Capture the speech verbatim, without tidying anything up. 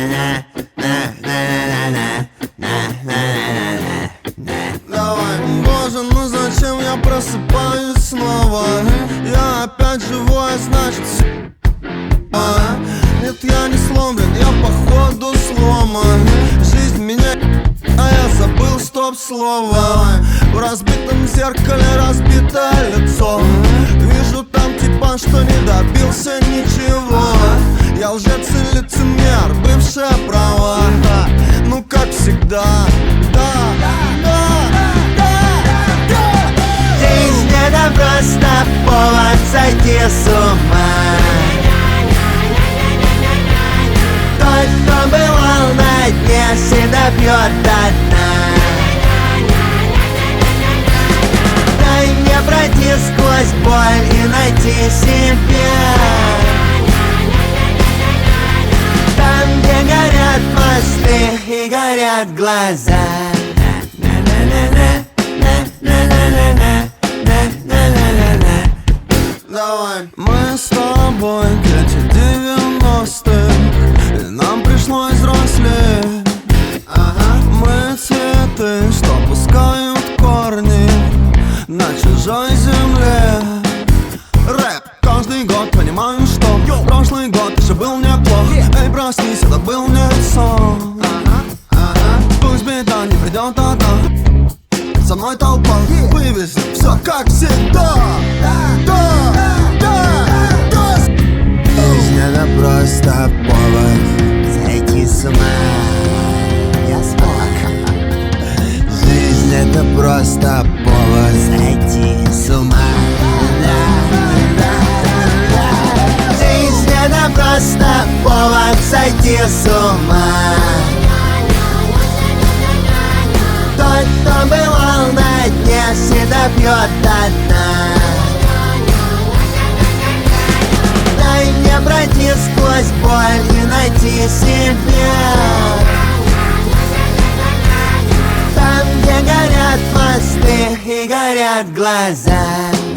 Давай. Боже, ну зачем я просыпаюсь снова? Я опять живой, значит а? Нет, я не сломлен, я походу сломан. Жизнь меня, а я забыл стоп-слово. В разбитом зеркале разбитое лицо. Вижу там типа, что не добился ничего. Я лжец и лицемер, бывшая права. Ну как всегда, да, да, да, да. Жизнь это просто повод сойти с ума. Тот, кто бывал на дне, всегда пьет до дна. Дай мне пройти сквозь боль и найти себя. Там, где горят мосты и горят глаза. Давай. Мы с тобой дети девяностых, и нам пришлось взрослеть. Ага. Мы цветы, что пускают корни на чужой земле. Рэп каждый год, понимаю, что Йо. Прошлый год еще был неплох. Эй, проснись, это был не сон. Ага. Ага. Пусть беда не придет одна, со мной толпа, вывезем все как всегда. Да, да, да, да. Жизнь это просто повод сойти с ума. Я смог. Жизнь это просто повод сойти с ума. Жизнь это просто повод сойти с ума. Тот, кто бывал на дне, всегда пьет до дна. Дай мне пройти сквозь боль и найти себя. Там, где горят мосты и горят глаза.